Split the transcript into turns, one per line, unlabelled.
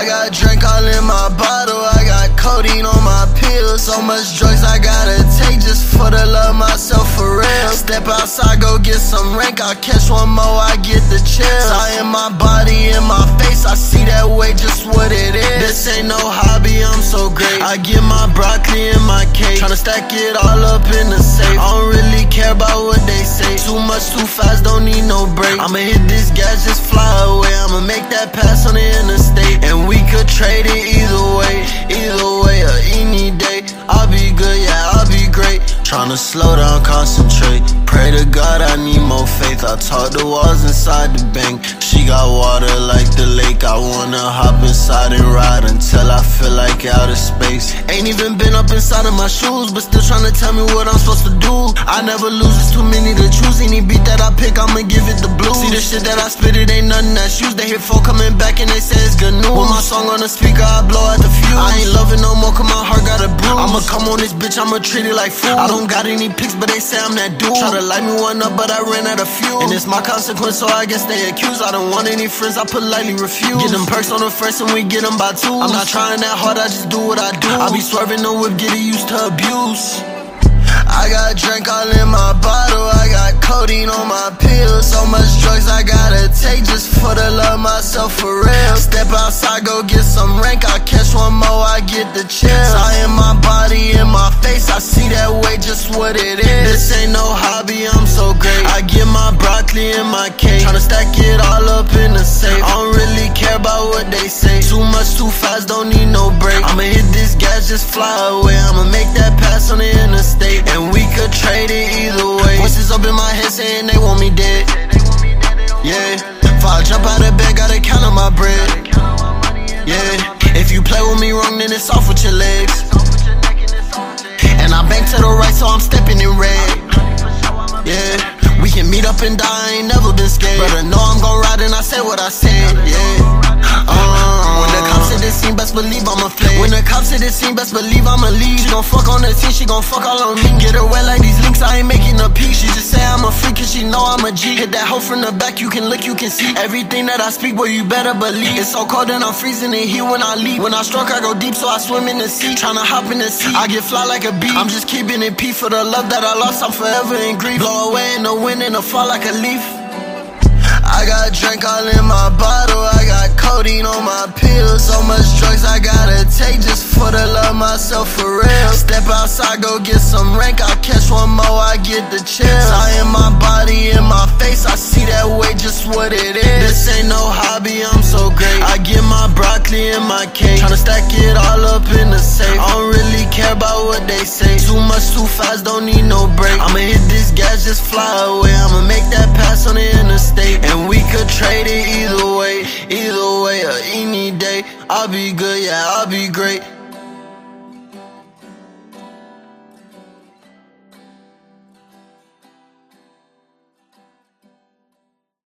I got drink all in my bottle, I got codeine on my pills. So much drugs I gotta take just for to love myself for real. Step outside, go get some rank, I catch one more, I get the chills. I in my body, in my face, I see that way, just what it is. This ain't no hobby, I'm so great. I get my broccoli and my cake, tryna stack it all up in the safe. I don't really care about what they say. Too much, too fast, don't need no break. I'ma hit this gas, just fly away. I'ma make that pass on the interstate, and we could trade it either way or any day. I'll be good, yeah, I'll be great. Tryna slow down, concentrate. Pray to God I need more faith. I talk the walls inside the bank. She got water like the lake. I wanna hop inside and ride until I feel like outer space. Ain't even been up inside of my shoes, but still tryna tell me what I'm supposed to do. I never lose, it's too many to choose. Any beat that I pick, I'ma give it the blues. See the shit that I spit, it ain't nothing that's used. They hear folk coming back and they say it's good news. With my song on the speaker, I blow out the fuse. I ain't loving no more, cause my heart got a bruise. I'ma come on this bitch, I'ma treat it like food. I don't got any pics, but they say I'm that dude. Try to light me one up, but I ran out of fuel. And it's my consequence, so I guess they accuse. I don't want any friends, I politely refuse. Get them perks on the first and we get them by twos. I'm not trying that hard, I just do what I do. I be swerving the whip, getting used to abuse. I got drink all in my bottle, I got codeine on my pills. So much drugs I gotta take just for to love myself for real. Step outside, go get some rank, I catch one more, I get the chills. I in my body, in my face, I see that way, just what it is. This ain't no hobby, I'm so great. I get my broccoli and my cake, tryna stack it all up in the safe. I don't really care about what they say. Too much, too fast, don't need no break. I'ma hit this gas, just fly away. I'ma make that pass on the interstate, and we could trade it either way. Voices up in my head saying they want me dead. Yeah, if I jump out of bed, gotta count on my bread. Yeah, if you play with me wrong, then it's off with your legs. And I bank to the right, so I'm stepping in red. Yeah, we can meet up and die, I ain't never been scared. Brother, know I'm gon' ride and I said what I said. Yeah. When the cops hit the scene, best believe I'ma flame. When the cops hit the scene, best believe I'ma leave. She gon' fuck on the team, she gon' fuck all on me. Get her wet like these links, I ain't making a peek. She just say I'm a freak cause she know I'm a G. Hit that hoe from the back, you can look, you can see. Everything that I speak, boy, you better believe. It's so cold and I'm freezing in here when I leave. When I stroke, I go deep, so I swim in the sea. Tryna hop in the sea, I get fly like a bee. I'm just keeping it P for the love that I lost, I'm forever in grief. Blow away in the wind and a fall like a leaf. I got drink all in my bottle, I got codeine on my pills. So much drugs I gotta take just for to love myself for real. Step outside, go get some rank, I catch one more, I get the chills. I in my body, in my face, I see that way, just what it is. This ain't no hobby, I'm so great. I get my broccoli and my cake, tryna stack it all up in the safe. I don't really care about what they say. Too much, too fast, don't need no break. I'ma hit this gas, just fly away. I'ma make that pass on the interstate, and we could trade it either way or any day. I'll be good, yeah, I'll be great.